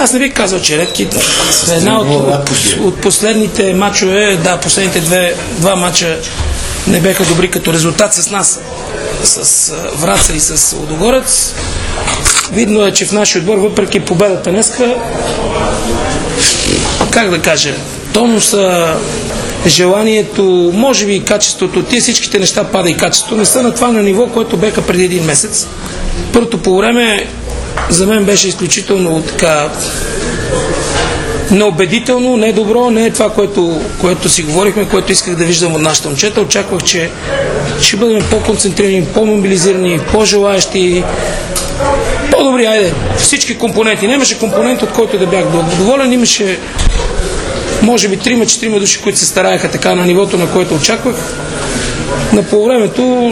Аз не бих казал, че редки. Една от последните мачове, да, последните два мача не беха добри като резултат с нас, с Враца и с Лудогорец. Видно е, че в нашия отбор, въпреки победата днеска, как да кажа, тонуса, желанието, може би и качеството, тия всичките неща пада и качеството, не са на това на ниво, което беха преди един месец. Първото по време за мен беше изключително така неубедително, не добро, не е това, което си говорихме, което исках да виждам от нашата момчета. Очаквах, че ще бъдем по-концентрирани, по-мобилизирани, по-желаещи, по-добри, айде, всички компоненти. Не имаше компонент, от който да бях доволен, имаше може би 3-4 души, които се стараеха така на нивото, на което очаквах. На полувремето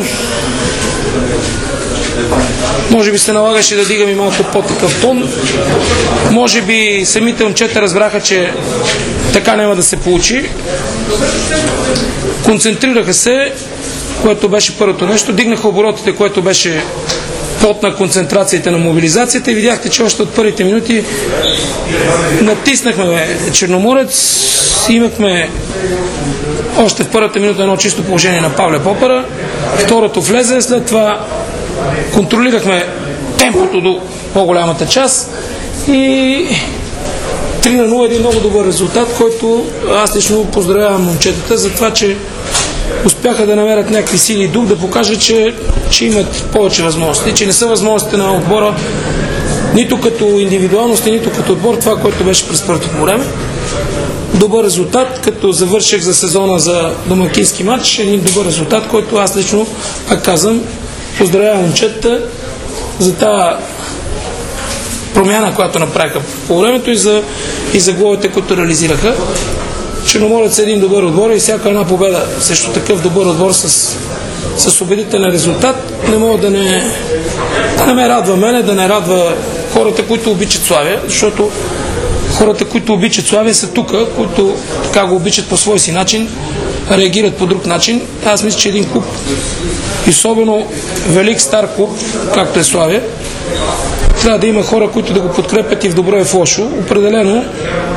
може би се налагаше да дигам и малко по-такъв тон. Може би самите момчета разбраха, че така няма да се получи. Концентрираха се, което беше първото нещо. Дигнаха оборотите, което беше плод на концентрацията, на мобилизацията, и видяхте, че още от първите минути натиснахме Черноморец. Имахме още в първата минута едно чисто положение на Павле Попара. Второто влезе, след това контролирахме темпото до по-голямата част и 3-0 един много добър резултат, който аз лично поздравявам момчетата за това, че успяха да намерят някакви сили и дух, да покажат, че имат повече възможности, че не са възможностите на отбора нито като индивидуалности, нито като отбор, това, което беше през първото по време. Добър резултат, като завърших за сезона за домакински матч, един добър резултат, който аз лично, пак казвам, поздравявам момчетата за тази промяна, която направиха по времето и за головете, които реализираха. Черноморец е един добър отбор и всяка една победа също такъв добър отбор с убедителен резултат не мога да не ме радва мене, да не радва хората, които обичат Славия, защото хората, които обичат Славия, са тук, които така го обичат по свой си начин, реагират по друг начин. Аз мисля, че един клуб, особено велик стар клуб, както е Славия, трябва да има хора, които да го подкрепят и в добро и в лошо. Определено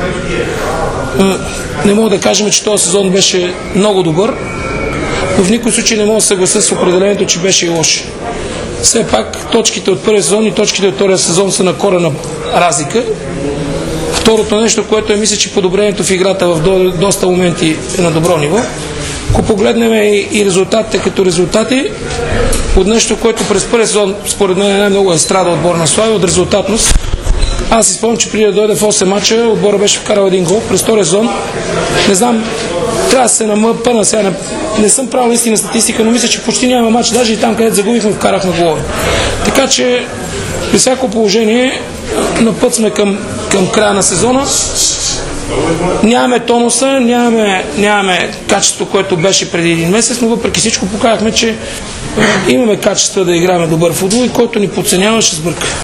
не мога да кажем, че този сезон беше много добър, но в никой случай не мога да съглася с определението, че беше и лош. Все пак точките от първия сезон и точките от втория сезон са на корена разлика. Второто нещо, което мисля, че подобрението в играта в доста моменти е на добро ниво. Ако погледнем и резултатите като резултати, от нещо, което през първия сезон според мен най-много е страда отбор на Славия, от резултатност. Аз си спомням, че преди да дойде в 8 мача, отбора беше вкарал един гол. През втория сезон, не знам, трябва да се намъпна сега. Не съм правил истина статистика, но мисля, че почти няма мач, даже и там, където загубихме, вкарахме голове. Така че при всяко положение на път сме към края на сезона. Нямаме тонуса, нямаме качество, което беше преди един месец, но въпреки всичко показахме, че имаме качество да играем добър футбол и който ни подценява, ще сбърка.